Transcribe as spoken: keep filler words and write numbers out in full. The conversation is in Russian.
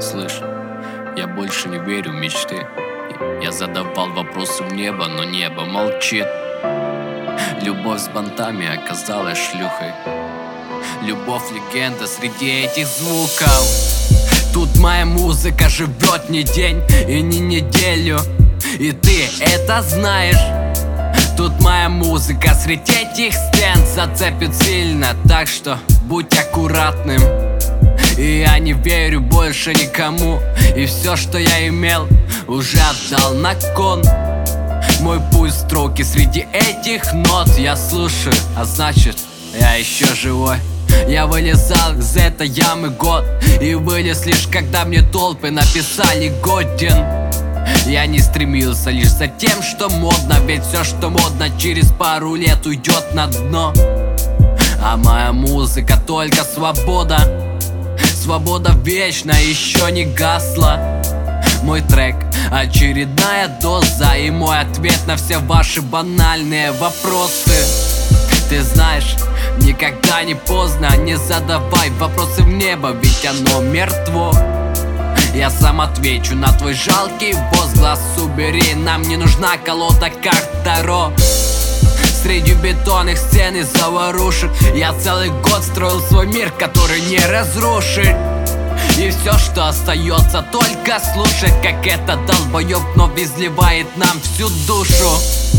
Слышь, я больше не верю в мечты. Я задавал вопросы в небо, но небо молчит. Любовь с бантами оказалась шлюхой. Любовь легенда среди этих звуков. Тут моя музыка живет не день и не неделю, и ты это знаешь. Тут моя музыка среди этих стен зацепит сильно, так что будь аккуратным. И я не верю больше никому, и все, что я имел, уже отдал на кон. Мой путь строки среди этих нот я слушаю, а значит, я еще живой. Я вылезал из этой ямы год, и вылез лишь когда мне толпы написали годен. Я не стремился лишь за тем, что модно, ведь все, что модно, через пару лет уйдет на дно. А моя музыка только свобода. Свобода вечна, еще не гасла. Мой трек — очередная доза, и мой ответ на все ваши банальные вопросы. Ты знаешь, никогда не поздно, не задавай вопросы в небо, ведь оно мертво. Я сам отвечу на твой жалкий возглас. Убери, нам не нужна колода карт Таро. Среди бетонных стен и заварушек я целый год строил свой мир, который не разрушить. И все, что остается, только слушать, как этот долбоеб вновь изливает нам всю душу.